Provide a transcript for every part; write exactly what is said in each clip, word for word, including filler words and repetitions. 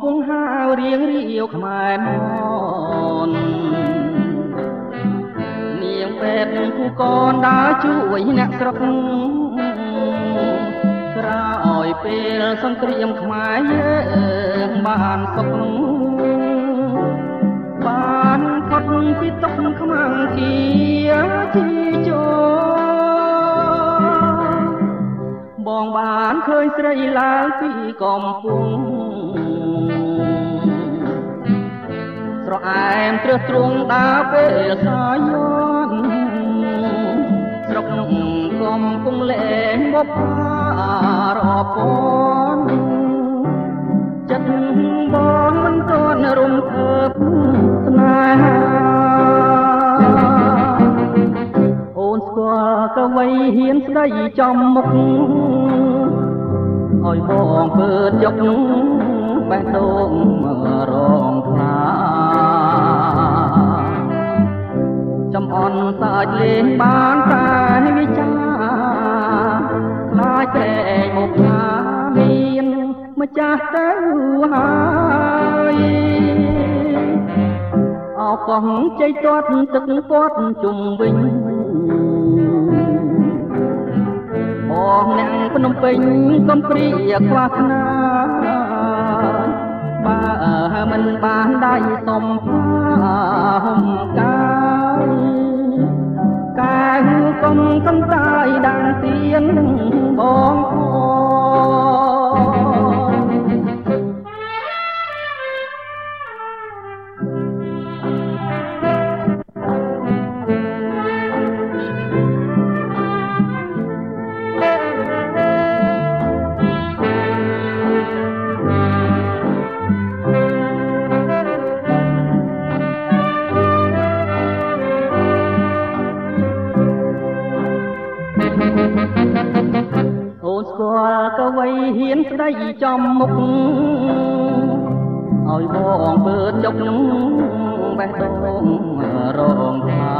ពុងហាវរៀងរាវខ្មែរមននាងពេទ្យគូកនដើរជួយអ្នកស្រុកក្រោយពេលសង្គ្រាមខ្មែរយើងបានសុខបានផុតពីទុក្ខខ្មាំងគៀជីជោបងបានឃើញស្រីឡើងពីកំពុងស្រអែមត្រឹសទ្រង់ដើរពេលសាយនស្រុកកំពុងលែងបបរពនចិត្តបងមិនទាន់រំភើបស្នេហាអូនស្គាល់កវីហ៊ានស្ដីចំមុខឲ្យបងពើចយកបេះដូងរងថ្លាចំអន់សាច់លេងបានតែវិចាខ្លាចតែមកថាមានម្ចាស់ទៅហើយអោកោះជ័យទាត់ទឹកពាត់ជុំវិញបងអ្នកភ្នំពេញកំព្រាខ្វះណាបើមិនបានដៃសំផាហុំកាយកាយកំកំតាយដាំងទៀនបងផងកវីហ៊ានស្ដីចំមុខឲ្យបងពើចុកបេះដូងរងថា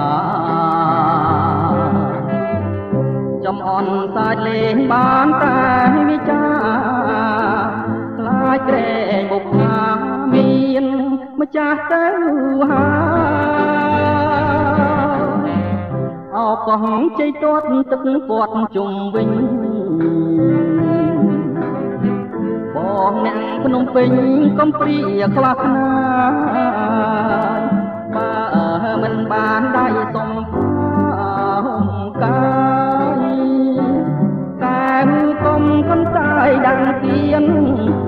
ចំអន់សាច់លេងបានតែវិចាខ្លាចក្រែងបុកថាមានម្ចាស់ទៅហើយអោកោះជ័យទាត់ទឹកពាត់ជុំវិញបងអ្នកភ្នំពេញកំព្រាខ្វះណាបើមិនបានដៃសំផាហុំកាយតែកុំកន្តាយដាំងទៀន